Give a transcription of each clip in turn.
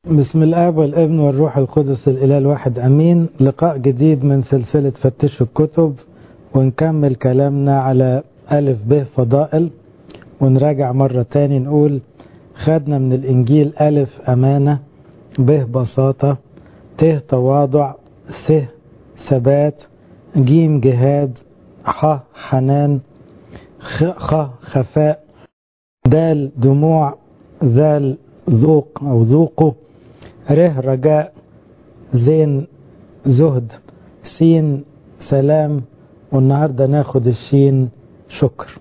بسم الآب والابن والروح القدس الإله الواحد أمين. لقاء جديد من سلسلة فتشوا الكتب، ونكمل كلامنا على ألف ب فضائل، ونراجع مرة تاني نقول خدنا من الإنجيل ألف أمانة، ب بساطة، ت تواضع، ث ثبات، جيم جهاد، ح حنان، خ خفاء، دال دموع، ذال ذوق أو ذوقه، ره رجاء، زين زهد، سين سلام، والنهاردة ناخد الشين شكر.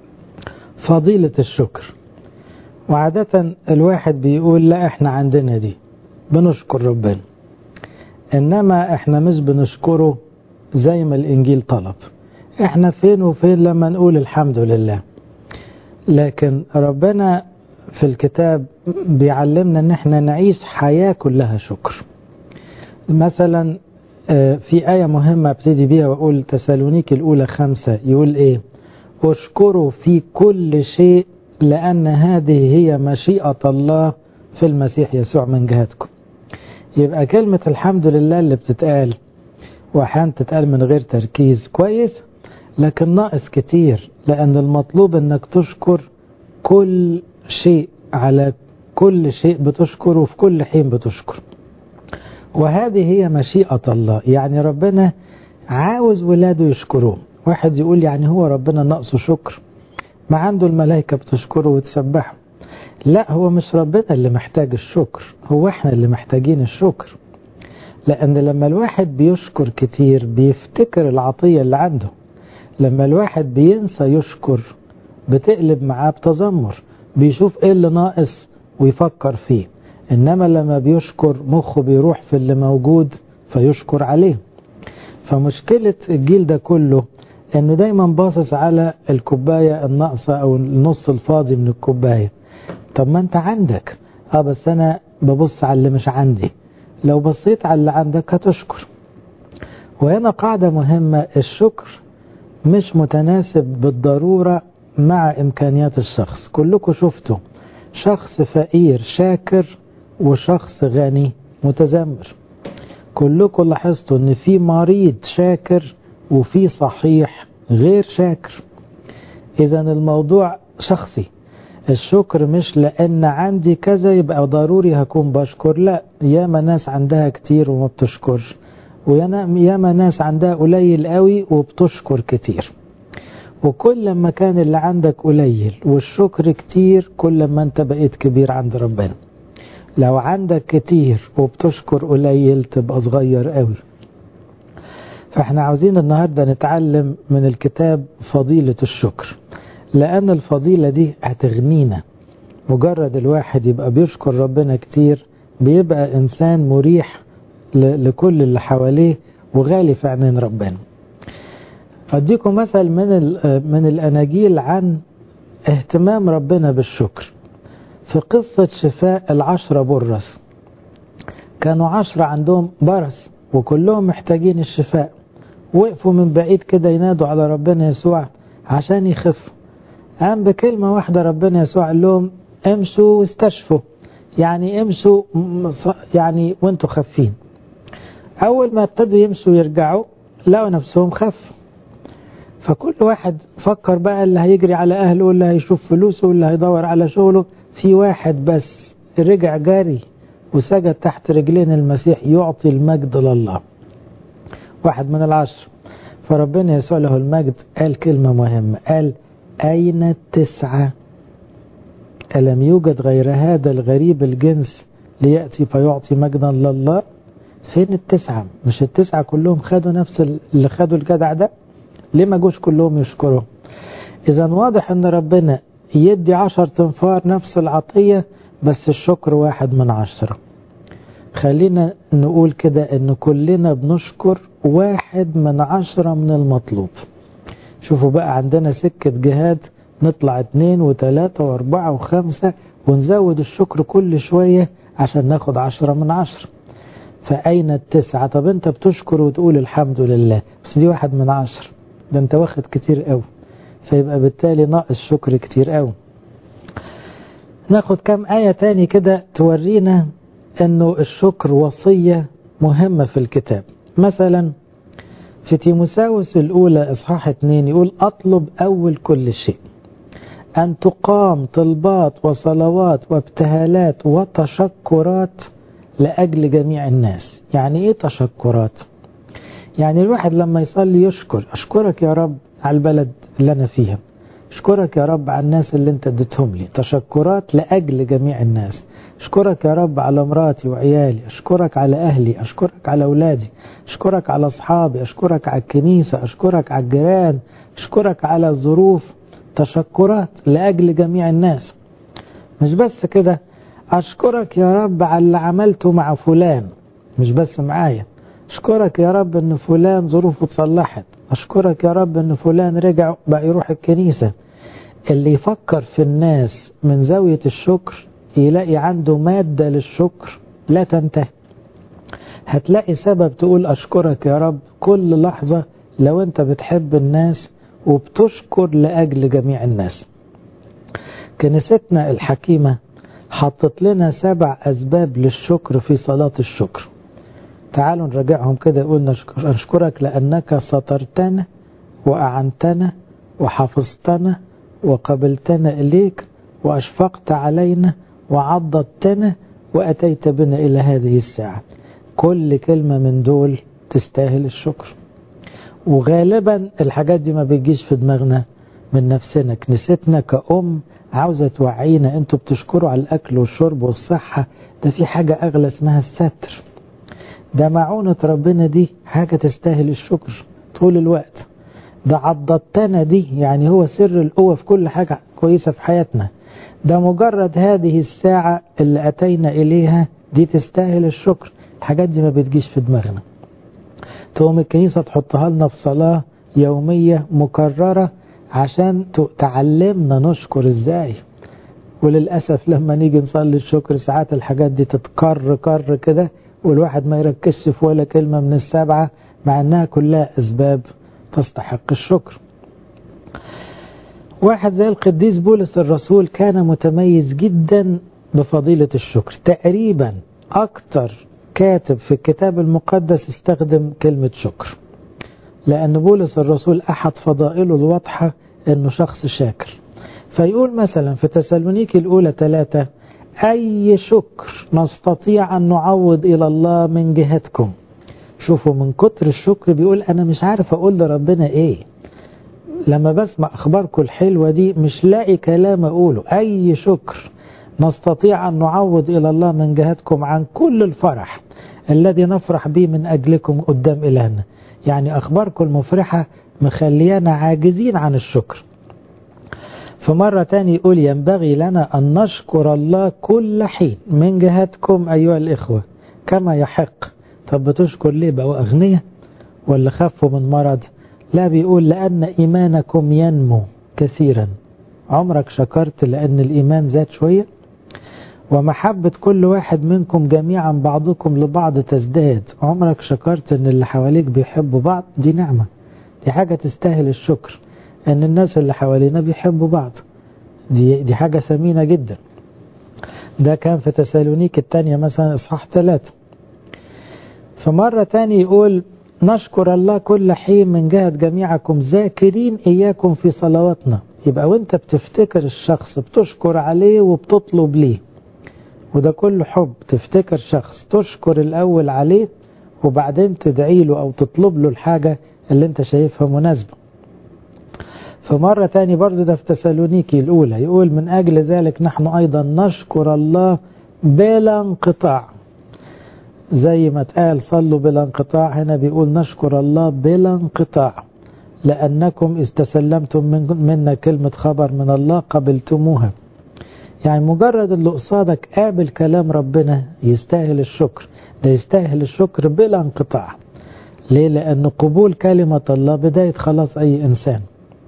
فضيلة الشكر. وعادة الواحد بيقول لا احنا عندنا دي بنشكر ربنا، انما احنا مش بنشكره زي ما الانجيل طلب. احنا فين وفين لما نقول الحمد لله، لكن ربنا في الكتاب بيعلمنا ان احنا نعيش حياة كلها شكر. مثلا في آية مهمة ابتدي بيها وأقول تسالونيك الأولى 5 يقول إيه؟ اشكروا في كل شيء لأن هذه هي مشيئة الله في المسيح يسوع من جهتكم. يبقى كلمة الحمد لله اللي بتتقال وأحيانا تتقال من غير تركيز كويس، لكن ناقص كتير، لأن المطلوب أنك تشكر كل شيء، على كل شيء بتشكر وفي كل حين بتشكر. وهذه هي مشيئة الله، يعني ربنا عاوز ولاده يشكروه. واحد يقول يعني هو ربنا ناقصه شكر؟ ما عنده الملائكة بتشكره وتسبحه. لا، هو مش ربنا اللي محتاج الشكر، هو احنا اللي محتاجين الشكر. لأن لما الواحد بيشكر كتير بيفتكر العطية اللي عنده. لما الواحد بينسى يشكر بتقلب معاه بتذمر، بيشوف ايه اللي ناقص ويفكر فيه. إنما لما بيشكر مخه بيروح في اللي موجود فيشكر عليه. فمشكلة الجيل ده كله إنه دايما باصص على الكوباية الناقصة أو النص الفاضي من الكوباية. طب ما أنت عندك، بس أنا ببص على اللي مش عندي. لو بصيت على اللي عندك هتشكر. وهنا قاعدة مهمة، الشكر مش متناسب بالضرورة مع إمكانيات الشخص. كلكم شفتوا شخص فقير شاكر وشخص غني متذمر. كلكم لاحظتوا ان في مريض شاكر وفي صحيح غير شاكر. اذا الموضوع شخصي. الشكر مش لان عندي كذا يبقى ضروري هكون بشكر، لا، ياما ناس عندها كتير وما بتشكرش، وياما ناس عندها قليل قوي وبتشكر كتير. وكل ما كان اللي عندك قليل والشكر كتير كل ما انت بقيت كبير عند ربنا. لو عندك كتير وبتشكر قليل تبقى صغير قوي. فاحنا عاوزين النهاردة نتعلم من الكتاب فضيلة الشكر، لأن الفضيلة دي هتغنينا. مجرد الواحد يبقى بيشكر ربنا كتير بيبقى إنسان مريح لكل اللي حواليه وغالي في عينين ربنا. أديكم مثل من الأناجيل عن اهتمام ربنا بالشكر. في قصة شفاء 10 برص، كانوا 10 عندهم برص وكلهم محتاجين الشفاء. وقفوا من بعيد كده ينادوا على ربنا يسوع عشان يخفوا. قام بكلمة واحدة ربنا يسوع قال لهم امشوا واستشفوا، يعني امشوا يعني وانتوا خفين. أول ما ابتدوا يمشوا يرجعوا لقوا نفسهم خفوا. فكل واحد فكر بقى اللي هيجري على أهله واللي هيشوف فلوسه واللي هيدور على شغله. في واحد بس رجع جاري وسجد تحت رجلين المسيح يعطي المجد لله، واحد من 10. فربنا يسوع له المجد قال كلمة مهمة، قال أين 9؟ ألم يوجد غير هذا الغريب الجنس ليأتي فيعطي مجدا لله؟ فين 9؟ مش 9 كلهم خدوا نفس اللي خدوا الجدع ده؟ ليه ما جوش كلهم يشكروا؟ إذا واضح أن ربنا يدي 10 تنفار نفس العطية، بس الشكر 1 من 10. خلينا نقول كده أن كلنا بنشكر 1 من 10 من المطلوب. شوفوا بقى عندنا سكة جهاد نطلع 2 و3 و4 و5 ونزود الشكر كل شوية عشان ناخد 10 من 10. فأين 9؟ طب أنت بتشكر وتقول الحمد لله، بس دي 1 من 10، ده أنت واخد كتير قوي. فيبقى بالتالي ناقص شكر كتير قوي. ناخد كم آية تاني كده تورينا أنه الشكر وصية مهمة في الكتاب. مثلا في تيموثاوس الأولى إصحاح 2 يقول أطلب أول كل شيء أن تقام طلبات وصلوات وابتهالات وتشكرات لأجل جميع الناس. يعني إيه تشكرات؟ يعني الواحد لما يصلي يشكر، أشكرك يا رب على البلد اللي أنا فيها، أشكرك يا رب على الناس اللي أنت اديتهم لي. تشكرات لأجل جميع الناس. أشكرك يا رب على مراتي وعيالي، أشكرك على أهلي، أشكرك على أولادي، أشكرك على أصحابي، أشكرك على الكنيسة، أشكرك على الجيران، أشكرك على الظروف. تشكرات لأجل جميع الناس. مش بس كده، أشكرك يا رب على اللي عملته مع فلان، مش بس معايا. أشكرك يا رب أن فلان ظروفه اتصلحت، أشكرك يا رب أن فلان رجع بقى يروح الكنيسة. اللي يفكر في الناس من زاوية الشكر يلاقي عنده مادة للشكر لا تنتهي. هتلاقي سبب تقول أشكرك يا رب كل لحظة لو أنت بتحب الناس وبتشكر لأجل جميع الناس. كنيستنا الحكيمة حطت لنا 7 أسباب للشكر في صلاة الشكر. تعالوا نراجعهم كده. يقول نشكرك لأنك سترتنا وأعنتنا وحفظتنا وقبلتنا إليك وأشفقت علينا وعضدتنا وأتيت بنا إلى هذه الساعة. كل كلمة من دول تستاهل الشكر. وغالبا الحاجات دي ما بيجيش في دماغنا من نفسنا. كنيستنا كأم عاوزة توعينا، انتوا بتشكروا على الأكل والشرب والصحة، ده في حاجة أغلى اسمها الستر. ده معونة ربنا، دي حاجة تستاهل الشكر طول الوقت. ده عضدتنا، دي يعني هو سر القوة في كل حاجة كويسة في حياتنا. ده مجرد هذه الساعة اللي أتينا إليها دي تستاهل الشكر. الحاجات دي ما بتجيش في دماغنا. تقوم الكنيسة تحطها لنا في صلاة يومية مكررة عشان تعلمنا نشكر ازاي. وللأسف لما نيجي نصلي الشكر ساعات الحاجات دي تتكرر كده والواحد ما يركزش في ولا كلمة من ال7 مع انها كلها اسباب تستحق الشكر. واحد زي القديس بولس الرسول كان متميز جدا بفضيلة الشكر. تقريبا اكتر كاتب في الكتاب المقدس استخدم كلمة شكر، لأن بولس الرسول أحد فضائله الواضحة أنه شخص شاكر. فيقول مثلا في تسالونيكي الأولى 3 أي شكر نستطيع أن نعوض إلى الله من جهتكم. شوفوا من كتر الشكر بيقول أنا مش عارف أقول لربنا إيه. لما بسمع أخباركم الحلوة دي مش لاقي كلام أقوله. أي شكر نستطيع أن نعوض إلى الله من جهتكم عن كل الفرح الذي نفرح به من أجلكم قدام إلهنا. يعني أخباركم المفرحة مخليانا عاجزين عن الشكر. فمرة تاني يقول ينبغي لنا أن نشكر الله كل حين من جهتكم أيها الإخوة كما يحق. طب بتشكر ليه؟ بقوا أغنياء ولا خفوا من مرض؟ لا، بيقول لأن إيمانكم ينمو كثيرا. عمرك شكرت لأن الإيمان زاد شوية؟ ومحبة كل واحد منكم جميعا بعضكم لبعض تزداد. عمرك شكرت ان اللي حواليك بيحبوا بعض؟ دي نعمة، دي حاجة تستاهل الشكر. ان الناس اللي حوالينا بيحبوا بعض دي حاجة ثمينة جدا. ده كان في تسالونيك الثانية مثلا إصحاح 3. فمرة تاني يقول نشكر الله كل حين من جهة جميعكم ذاكرين إياكم في صلواتنا. يبقى وانت بتفتكر الشخص بتشكر عليه وبتطلب ليه، وده كله حب. تفتكر شخص تشكر الأول عليه وبعدين تدعي له أو تطلب له الحاجة اللي انت شايفها مناسبة. فمرة تاني برضو ده في تسالونيكي الأولى يقول من أجل ذلك نحن أيضا نشكر الله بلا انقطاع. زي ما اتقال صلوا بلا انقطاع، هنا بيقول نشكر الله بلا انقطاع لأنكم استسلمتم منا كلمة خبر من الله قبلتموها. يعني مجرد اللي قصادك قابل كلام ربنا يستاهل الشكر. ده يستاهل الشكر بلا انقطاع. ليه؟ لأن قبول كلمة الله بداية خلاص أي إنسان.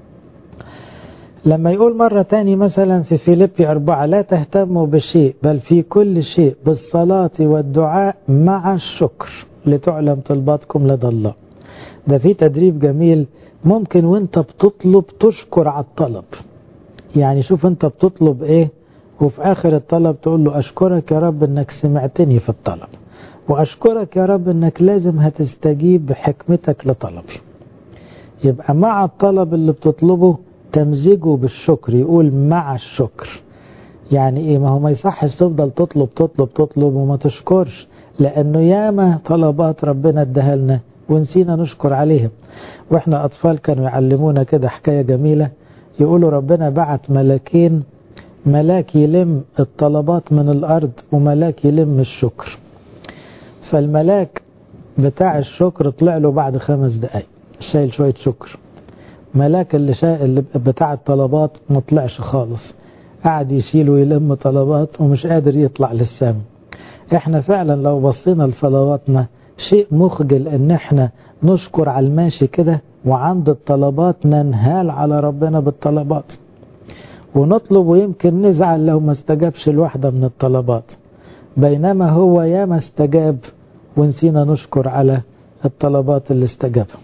لما يقول مرة تاني مثلا في فيليبي 4 لا تهتموا بشيء بل في كل شيء بالصلاة والدعاء مع الشكر لتعلم طلباتكم لدى الله. ده في تدريب جميل ممكن وانت بتطلب تشكر على الطلب. يعني شوف انت بتطلب ايه وفي آخر الطلب تقول له أشكرك يا رب أنك سمعتني في الطلب، وأشكرك يا رب أنك لازم هتستجيب بحكمتك لطلبي. يبقى مع الطلب اللي بتطلبه تمزجه بالشكر، يقول مع الشكر. يعني إيه؟ ما هو ما يصحش تفضل تطلب تطلب تطلب وما تشكرش، لأنه ياما طلبات ربنا اداها لنا ونسينا نشكر عليها. وإحنا أطفال كانوا يعلمونا كده حكاية جميلة، يقولوا ربنا بعت ملاكين، ملاك يلم الطلبات من الأرض وملاك يلم الشكر. فالملاك بتاع الشكر طلع له بعد 5 دقايق شايل شوية شكر. ملاك اللي بتاع الطلبات ما طلعش خالص، قاعد يشيل ويلم طلبات ومش قادر يطلع للسما. احنا فعلا لو بصينا لصلواتنا شيء مخجل ان احنا نشكر على الماشي كده، وعند الطلبات ننهال على ربنا بالطلبات ونطلب، ويمكن نزعل لو ما استجابش الواحدة من الطلبات، بينما هو ياما استجاب ونسينا نشكر على الطلبات اللي استجابها.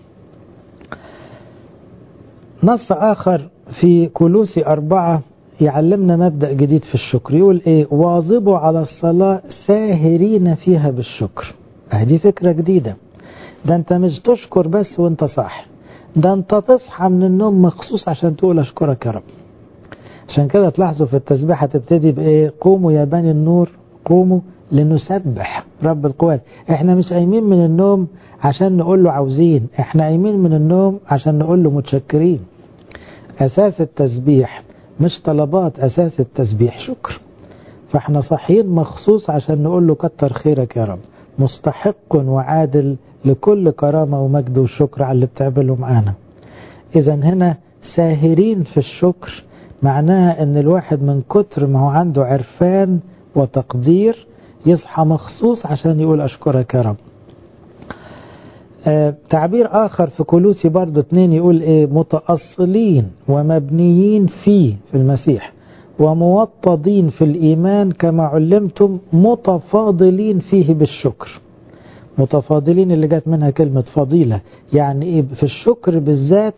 نص آخر في كولوسي 4 يعلمنا مبدأ جديد في الشكر، يقول إيه؟ واظبوا على الصلاة ساهرين فيها بالشكر. دي فكرة جديدة، ده أنت مش تشكر بس وأنت صاحي، ده أنت تصحى من النوم مخصوص عشان تقول أشكرك يا رب. عشان كده تلاحظوا في التسبيحة تبتدي بإيه؟ قوموا يا بني النور قوموا لنسبح رب القوات. احنا مش قايمين من النوم عشان نقول له عاوزين، احنا قايمين من النوم عشان نقول له متشكرين. أساس التسبيح مش طلبات، أساس التسبيح شكر. فاحنا صاحيين مخصوص عشان نقول له كتر خيرك يا رب، مستحق وعادل لكل كرامة ومجد والشكر على اللي بتعمله معانا. إذا هنا ساهرين في الشكر معناها ان الواحد من كتر ما هو عنده عرفان وتقدير يصحى مخصوص عشان يقول أشكرك يا رب. تعبير آخر في كولوسي برضو 2 يقول إيه؟ متأصلين ومبنيين في المسيح وموطدين في الإيمان كما علمتم متفاضلين فيه بالشكر. متفاضلين اللي جات منها كلمة فضيلة، يعني إيه؟ في الشكر بالذات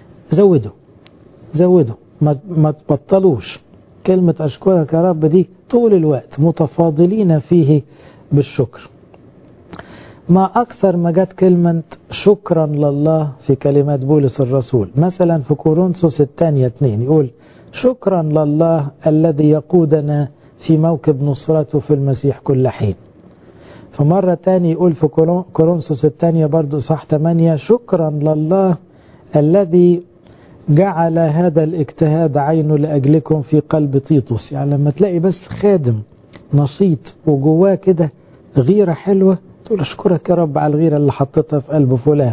زودوا ما تبطلوش كلمة أشكرك يا رب دي طول الوقت، متفاضلين فيه بالشكر. ما أكثر ما جت كلمة شكرا لله في كلمات بولس الرسول، مثلا في كورنثوس 2 يقول شكرا لله الذي يقودنا في موكب نصرته في المسيح كل حين. فمرة تاني يقول في كورنثوس 2 برضو صح 8 شكرا لله الذي جعل هذا الاجتهاد عينه لأجلكم في قلب تيتوس. يعني لما تلاقي بس خادم نشيط وجواه كده غيرة حلوة تقول أشكرك يا رب على الغيرة اللي حطيتها في قلب فلان.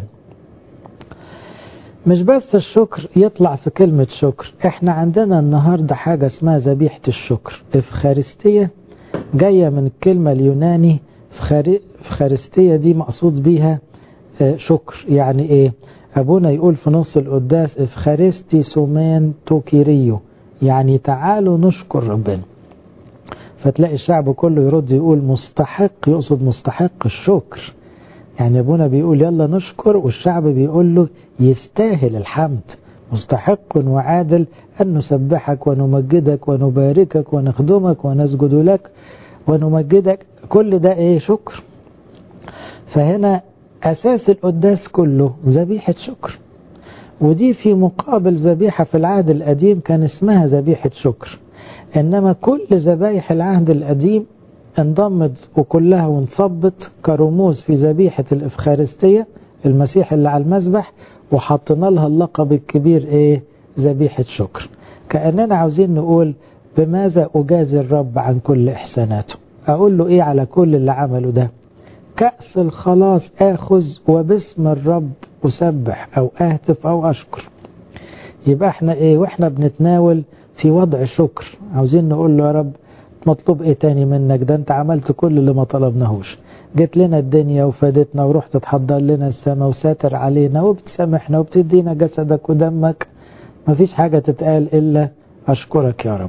مش بس الشكر يطلع في كلمة شكر، احنا عندنا النهاردة حاجة اسمها ذبيحة الشكر. إفخارستية جاية من الكلمة اليوناني إفخارستية، دي مقصود بيها شكر. يعني ايه؟ أبونا يقول في نص القداس إفخارستي سومان توكيريو، يعني تعالوا نشكر ربنا. فتلاقي الشعب كله يرد يقول مستحق، يقصد مستحق الشكر. يعني أبونا بيقول يلا نشكر، والشعب بيقول له يستاهل الحمد، مستحق وعادل أن نسبحك ونمجدك ونباركك ونخدمك ونسجد لك ونمجدك. كل ده ايه؟ شكر. فهنا أساس القداس كله ذبيحة شكر، ودي في مقابل ذبيحة في العهد القديم كان اسمها ذبيحة شكر. إنما كل ذبايح العهد القديم انضمت وكلها وانصبت كرموز في ذبيحة الإفخارستية المسيح اللي على المذبح، وحطنا لها اللقب الكبير ايه؟ ذبيحة شكر. كأننا عاوزين نقول بماذا أجازي الرب عن كل إحساناته؟ أقول له ايه على كل اللي عمله ده؟ كأس الخلاص آخذ وباسم الرب أسبح أو أهتف أو أشكر. يبقى احنا ايه واحنا بنتناول في وضع شكر، عاوزين نقول له يا رب مطلوب ايه تاني منك؟ ده انت عملت كل اللي ما طلبناهوش، جيت لنا الدنيا وفادتنا ورحت تحضر لنا السماء وساتر علينا وبتسامحنا وبتدينا جسدك ودمك، مفيش حاجة تتقال إلا أشكرك يا رب.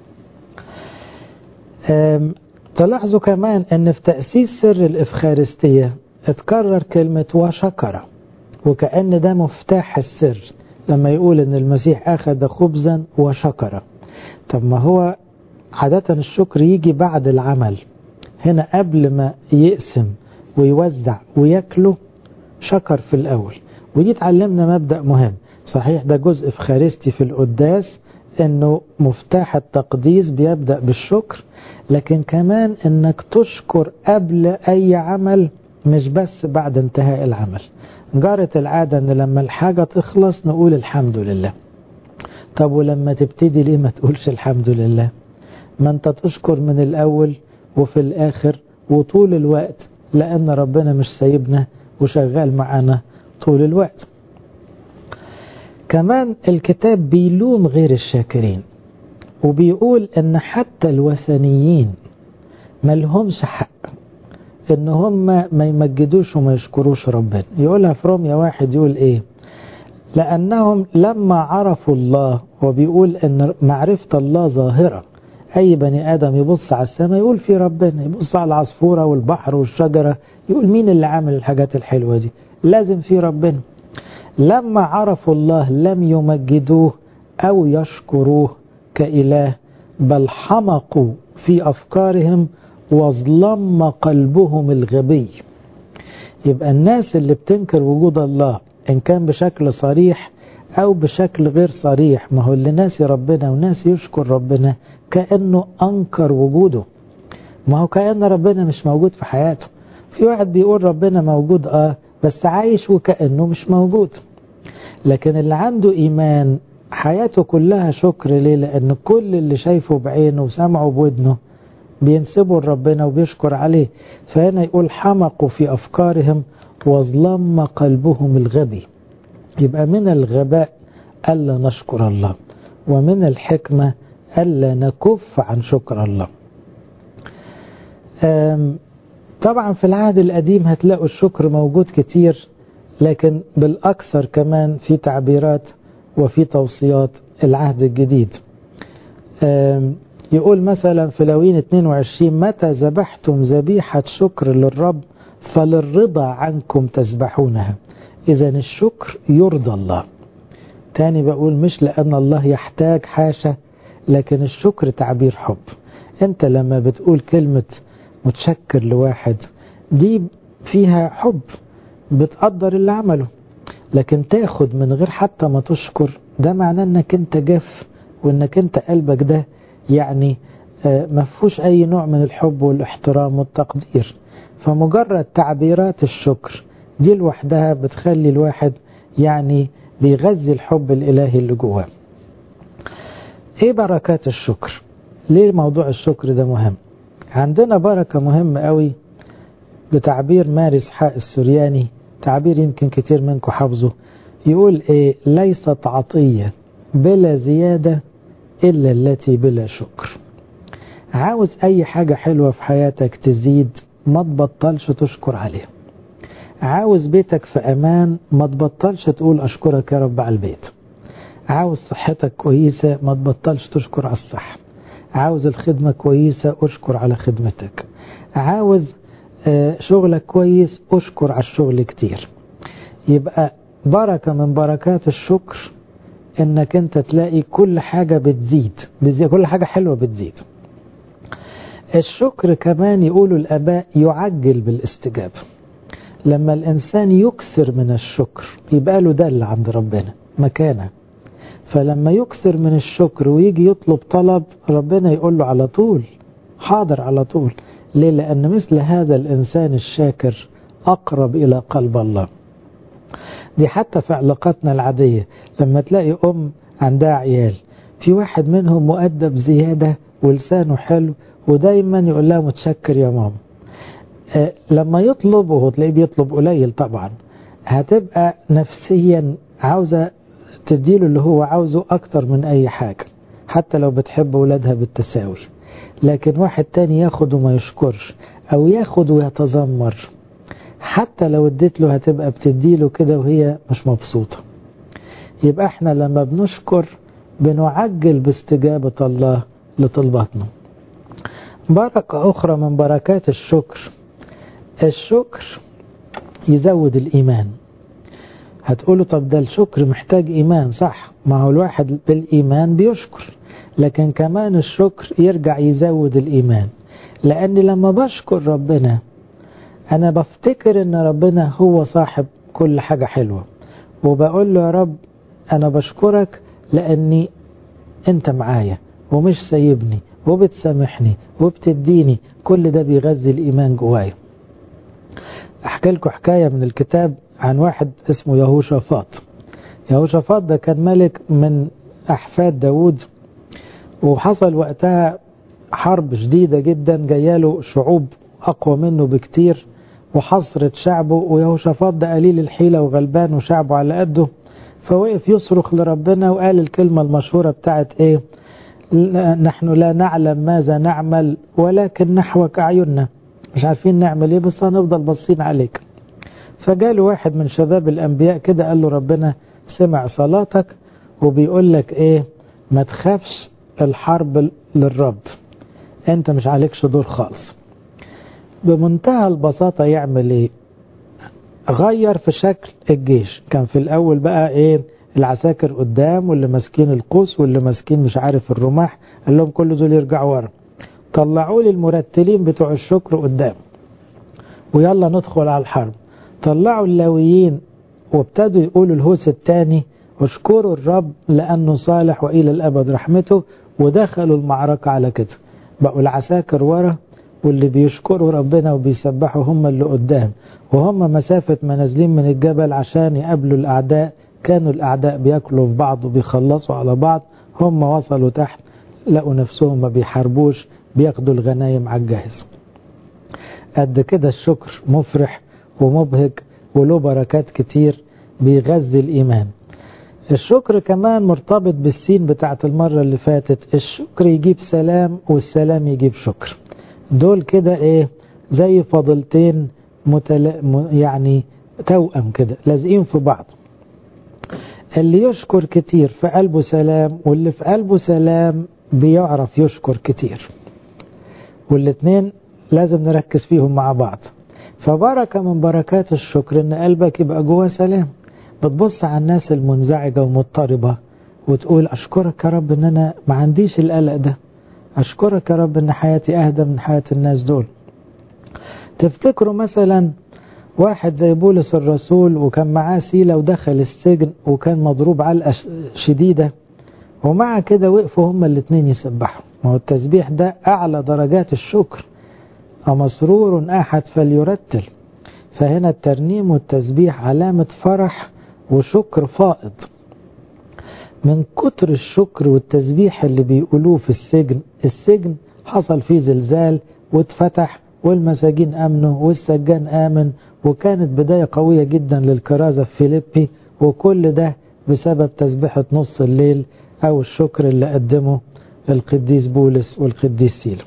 تلاحظوا كمان ان في تأسيس سر الإفخارستية اتكرر كلمة وشكر، وكأن ده مفتاح السر لما يقول ان المسيح أخذ خبزا وشكر. طب ما هو عادة الشكر يجي بعد العمل. هنا قبل ما يقسم ويوزع وياكله شكر في الأول. ودي تعلمنا مبدأ مهم. صحيح ده جزء في خارستي في القداس انه مفتاح التقديس بيبدأ بالشكر، لكن كمان انك تشكر قبل اي عمل مش بس بعد انتهاء العمل. جرت العادة ان لما الحاجة تخلص نقول الحمد لله. طب ولما تبتدي ليه ما تقولش الحمد لله؟ ما انت تشكر من الاول وفي الاخر وطول الوقت، لان ربنا مش سايبنا وشغال معانا طول الوقت. كمان الكتاب بيلوم غير الشاكرين وبيقول ان حتى الوثنيين ما لهمش حق ان هم ما يمجدوش وما يشكروش ربنا. يقولها في رومية 1 يقول ايه؟ لانهم لما عرفوا الله، وبيقول ان معرفة الله ظاهرة. اي بني ادم يبص على السماء يقول في ربنا، يبص على العصفورة والبحر والشجرة يقول مين اللي عامل الحاجات الحلوة دي؟ لازم في ربنا. لما عرفوا الله لم يمجدوه أو يشكروه كإله، بل حمقوا في أفكارهم وظلم قلبهم الغبي. يبقى الناس اللي بتنكر وجود الله إن كان بشكل صريح أو بشكل غير صريح، ما هو اللي ناسي ربنا وناس يشكر ربنا كأنه أنكر وجوده، ما هو كأن ربنا مش موجود في حياته. في واحد بيقول ربنا موجود بس عايش وكأنه مش موجود. لكن اللي عنده إيمان حياته كلها شكر. ليه؟ لأن كل اللي شايفه بعينه وسمعه بودنه بينسبه لربنا وبيشكر عليه. فهنا يقول حمقوا في أفكارهم وظلم قلبهم الغبي. يبقى من الغباء ألا نشكر الله، ومن الحكمة ألا نكف عن شكر الله. طبعا في العهد القديم هتلاقوا الشكر موجود كتير، لكن بالأكثر كمان في تعبيرات وفي توصيات العهد الجديد. يقول مثلا في لاويين 22 متى ذبحتم ذبيحة شكر للرب فللرضا عنكم تذبحونها. إذا الشكر يرضى الله. تاني بقول مش لأن الله يحتاج حاشا، لكن الشكر تعبير حب. انت لما بتقول كلمة متشكر لواحد دي فيها حب، بتقدر اللي عمله. لكن تاخد من غير حتى ما تشكر ده معناه انك انت جاف، وانك انت قلبك ده يعني مفهوش اي نوع من الحب والاحترام والتقدير. فمجرد تعبيرات الشكر دي لوحدها بتخلي الواحد يعني بيغذي الحب الالهي اللي جواه. ايه بركات الشكر؟ ليه موضوع الشكر ده مهم؟ عندنا بركة مهمة قوي بتعبير ماري إسحاق السورياني، تعبير يمكن كتير منكم حافظه. يقول ايه؟ ليست عطية بلا زيادة إلا التي بلا شكر. عاوز أي حاجة حلوة في حياتك تزيد ما تبطلش تشكر عليها. عاوز بيتك في أمان ما تبطلش تقول أشكرك يا رب على البيت. عاوز صحتك كويسة ما تبطلش تشكر على الصحة. عاوز الخدمة كويسة أشكر على خدمتك. عاوز شغلك كويس أشكر على الشغل كتير. يبقى بركة من بركات الشكر انك انت تلاقي كل حاجة بتزيد، كل حاجة حلوة بتزيد. الشكر كمان يقولوا الآباء يعجل بالاستجابة. لما الإنسان يكثر من الشكر يبقى له دل عند ربنا مكانه. فلما يكثر من الشكر ويجي يطلب طلب ربنا يقول له على طول حاضر على طول. ليه؟ لأن مثل هذا الإنسان الشاكر أقرب إلى قلب الله. دي حتى في علاقاتنا العادية لما تلاقي أم عندها عيال، في واحد منهم مؤدب زيادة ولسانه حلو ودايما يقول لها متشكر يا ماما. لما يطلب وهو تلاقيه بيطلب قليل طبعا، هتبقى نفسيا عاوزة تديله اللي هو عاوزه أكتر من أي حاجة، حتى لو بتحب ولادها بالتساوي. لكن واحد تاني ياخد وما يشكرش، أو ياخد ويتذمر، حتى لو اديت له هتبقى بتديله كده وهي مش مبسوطة. يبقى احنا لما بنشكر بنعجل باستجابة الله لطلباتنا. بركة أخرى من بركات الشكر، الشكر يزود الإيمان. هتقولوا طب ده الشكر محتاج إيمان، صح، ما هو الواحد بالإيمان بيشكر، لكن كمان الشكر يرجع يزود الإيمان، لأن لما بشكر ربنا أنا بفتكر أن ربنا هو صاحب كل حاجة حلوة، وبقول له يا رب أنا بشكرك لأني أنت معايا ومش سايبني وبتسامحني وبتديني. كل ده بيغذي الإيمان جوايا. أحكي لكم حكاية من الكتاب عن واحد اسمه يهوشافاط. يهوشافاط ده كان ملك من أحفاد داود، وحصل وقتها حرب شديدة جدا، جاياله شعوب أقوى منه بكتير وحصرت شعبه، ويهوشافاط ده قليل الحيلة وغلبان وشعبه على قده. فوقف يصرخ لربنا وقال الكلمة المشهورة بتاعت ايه؟ نحن لا نعلم ماذا نعمل ولكن نحوك أعيننا، مش عارفين نعمل ايه بس هنفضل باصين عليك. فجاله واحد من شباب الأنبياء كده قال له ربنا سمع صلاتك وبيقول لك ايه؟ ما تخافش، الحرب للرب، انت مش عليكش دور خالص. بمنتهى البساطة يعمل ايه؟ غير في شكل الجيش. كان في الأول بقى ايه؟ العساكر قدام، واللي ماسكين القوس، واللي ماسكين مش عارف الرماح، قال لهم كل دول يرجعوا ورا. طلعوا لي المرتلين بتوع الشكر قدام ويلا ندخل على الحرب. طلعوا اللاويين وابتدوا يقولوا الهوس الثاني اشكروا الرب لأنه صالح وإلى الأبد رحمته، ودخلوا المعركة على كده. بقوا العساكر ورا واللي بيشكروا ربنا وبيسبحوا هم اللي قدام، وهم مسافة ما نازلين من الجبل عشان يقابلوا الأعداء كانوا الأعداء بياكلوا في بعض وبيخلصوا على بعض. هم وصلوا تحت لقوا نفسهم ما بيحاربوش، بياخدوا الغنايم على الجاهز. قد كده الشكر مفرح ومبهج وله بركات كتير، بيغذي الإيمان. الشكر كمان مرتبط بالسين بتاعت المرة اللي فاتت، الشكر يجيب سلام والسلام يجيب شكر. دول كده ايه؟ زي فضلتين يعني توأم كده لازقين في بعض. اللي يشكر كتير في قلبه سلام، واللي في قلبه سلام بيعرف يشكر كتير، والاتنين لازم نركز فيهم مع بعض. فبركة من بركات الشكر ان قلبك يبقى جوه سلام. بتبص على الناس المنزعجة ومضطربة وتقول أشكرك يا رب ان انا ما عنديش القلق ده، أشكرك يا رب ان حياتي أهدى من حياة الناس دول. تفتكروا مثلا واحد زي بولس الرسول وكان معاه سيلة ودخل السجن وكان مضروب علقة شديدة، ومع كده وقفوا هما الاتنين يسبحوا. ما هو التسبيح ده أعلى درجات الشكر، أمسرور أحد فليرتل. فهنا الترنيم والتسبيح علامة فرح وشكر فائض. من كتر الشكر والتسبيح اللي بيقولوه في السجن حصل فيه زلزال واتفتح والمساجين أمنوا والسجان آمن، وكانت بداية قوية جدا للكرازة في فيليبي، وكل ده بسبب تسبيحة نص الليل أو الشكر اللي قدمه القديس بولس والقديس سيلا.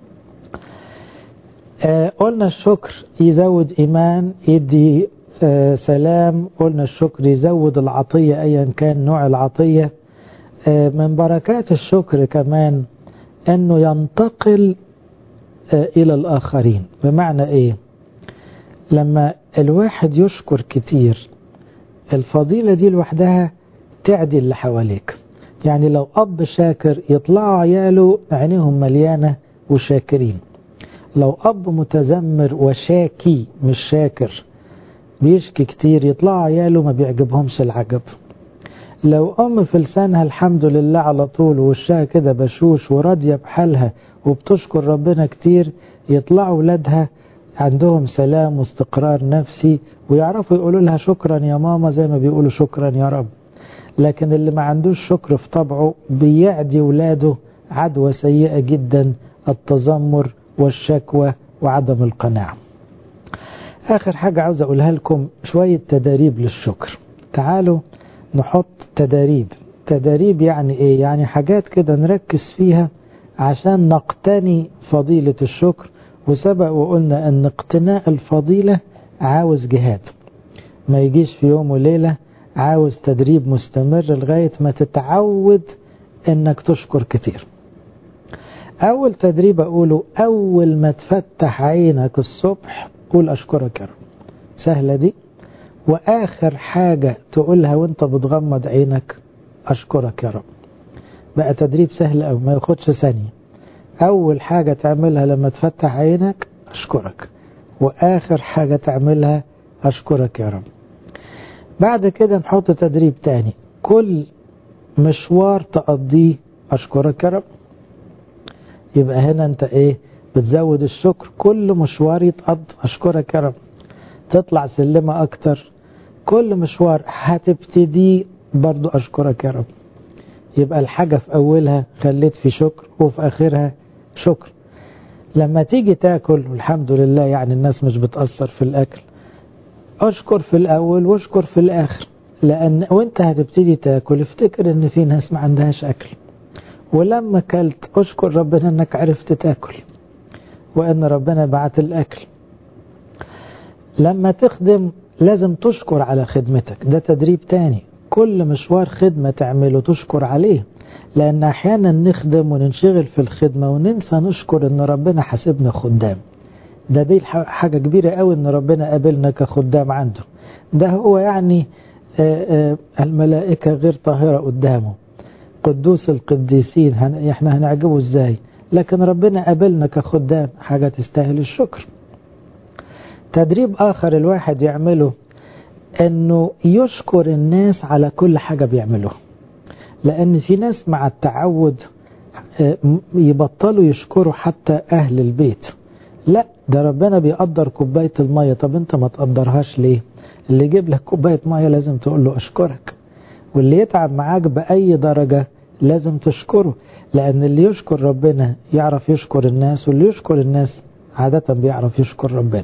قلنا الشكر يزود إيمان، يدي سلام. قلنا الشكر يزود العطية أيا كان نوع العطية. من بركات الشكر كمان أنه ينتقل إلى الآخرين. بمعنى إيه؟ لما الواحد يشكر كتير الفضيلة دي لوحدها تعدي اللي حواليك. يعني لو أب شاكر يطلعوا عياله عينيهم مليانة وشاكرين. لو أب متذمر وشاكي مش شاكر بيشكي كتير يطلعوا عياله ما بيعجبهمش العجب. لو أم في لسانها الحمد لله على طول ووشها كده بشوش وراضية بحالها وبتشكر ربنا كتير يطلعوا ولادها عندهم سلام واستقرار نفسي ويعرفوا يقولوا لها شكرا يا ماما زي ما بيقولوا شكرا يا رب. لكن اللي ما عندوش شكر في طبعه بيعدي ولاده عدوى سيئة جدا، التذمر والشكوى وعدم القناعة. آخر حاجة عاوز أقولها لكم شوية تداريب للشكر. تعالوا نحط تداريب يعني إيه؟ يعني حاجات كده نركز فيها عشان نقتني فضيلة الشكر. وسبق وقلنا أن اقتناء الفضيلة عاوز جهاد، ما يجيش في يوم وليلة، عاوز تدريب مستمر لغاية ما تتعود أنك تشكر كتير. أول تدريب أقوله أول ما تفتح عينك الصبح قول أشكرك يا رب. سهلة دي. وآخر حاجة تقولها وانت بتغمض عينك أشكرك يا رب. بقى تدريب سهل أو ما ياخدش ثانية. أول حاجة تعملها لما تفتح عينك أشكرك، وآخر حاجة تعملها أشكرك يا رب. بعد كده نحط تدريب تاني، كل مشوار تقضيه أشكرك يا رب. يبقى هنا أنت إيه؟ بتزود الشكر. كل مشوار يتقضى أشكرك يا رب. تطلع سلمة أكتر، كل مشوار هتبتدي برضو أشكرك يا رب. يبقى الحاجة في أولها خليت في شكر، وفي آخرها شكر. لما تيجي تاكل، والحمد لله يعني الناس مش بتأثر في الأكل، أشكر في الأول واشكر في الآخر. لأن وانت هتبتدي تاكل افتكر ان في ناس ما عندهاش أكل، ولما أكلت أشكر ربنا انك عرفت تاكل، وأن ربنا بعت الأكل. لما تخدم لازم تشكر على خدمتك، ده تدريب تاني. كل مشوار خدمة تعمله تشكر عليه، لأن أحيانا نخدم وننشغل في الخدمة وننسى نشكر أن ربنا حاسبنا خدام. دي حاجة كبيرة قوي أن ربنا قابلنا كخدام عنده. ده هو يعني الملائكة غير طاهرة قدامه، قدوس القديسين، احنا هنعجبه ازاي؟ لكن ربنا قابلنا كخدام، حاجة تستاهل الشكر. تدريب آخر الواحد يعمله أنه يشكر الناس على كل حاجة بيعملوها، لأن في ناس مع التعود يبطلوا يشكروا حتى أهل البيت. لا، ده ربنا بيقدر كوباية المية، طب أنت ما تقدرهاش ليه؟ اللي يجيب لك كوباية مية لازم تقول له أشكرك، واللي يتعب معاك بأي درجة لازم تشكره، لأن اللي يشكر ربنا يعرف يشكر الناس، واللي يشكر الناس عادة بيعرف يشكر ربنا.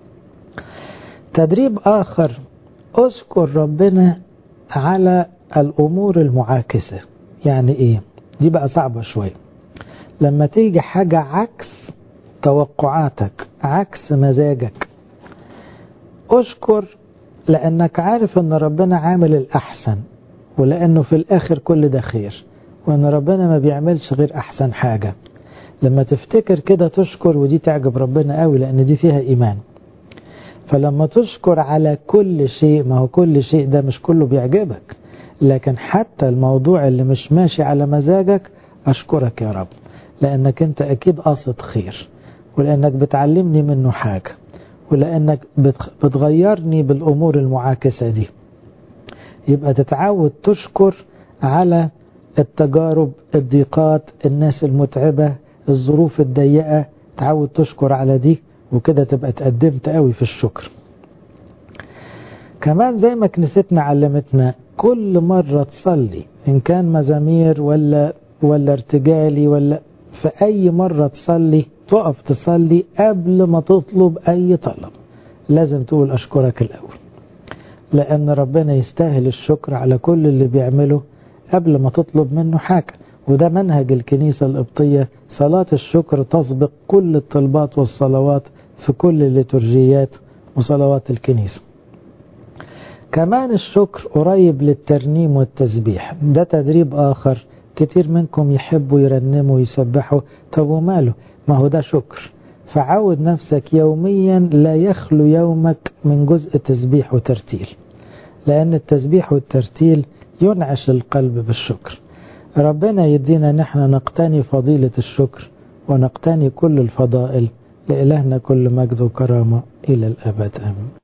تدريب آخر، أشكر ربنا على الأمور المعاكسة. يعني إيه؟ دي بقى صعبة شوية. لما تيجي حاجة عكس توقعاتك، عكس مزاجك، أشكر لأنك عارف أن ربنا عامل الأحسن، ولأنه في الآخر كل ده خير، وأن ربنا ما بيعملش غير أحسن حاجة. لما تفتكر كده تشكر، ودي تعجب ربنا قوي لأن دي فيها إيمان. فلما تشكر على كل شيء، ما هو كل شيء ده مش كله بيعجبك، لكن حتى الموضوع اللي مش ماشي على مزاجك أشكرك يا رب، لأنك أنت أكيد قاصد خير، ولأنك بتعلمني منه حاجة، ولأنك بتغيرني بالأمور المعاكسة دي. يبقى تتعود تشكر على التجارب، الضيقات، الناس المتعبة، الظروف الضيقة، تعود تشكر على دي، وكده تبقى تقدمت قوي في الشكر. كمان زي ما كنيستنا علمتنا، كل مرة تصلي إن كان مزامير ولا ارتجالي ولا في أي مرة تصلي، تقف تصلي قبل ما تطلب أي طلب لازم تقول أشكرك الأول، لأن ربنا يستاهل الشكر على كل اللي بيعمله قبل ما تطلب منه حاجة. وده منهج الكنيسة القبطية، صلاة الشكر تسبق كل الطلبات والصلوات في كل الليتورجيات وصلوات الكنيسة. كمان الشكر قريب للترنيم والتسبيح، ده تدريب آخر. كتير منكم يحبوا يرنموا ويسبحوا، طب وماله؟ ما هو ده شكر. فعود نفسك يوميا لا يخلو يومك من جزء تسبيح وترتيل، لأن التسبيح والترتيل ينعش القلب بالشكر. ربنا يدينا نحن نقتني فضيلة الشكر ونقتني كل الفضائل. لإلهنا كل مجد وكرامة إلى الأبد، آمين.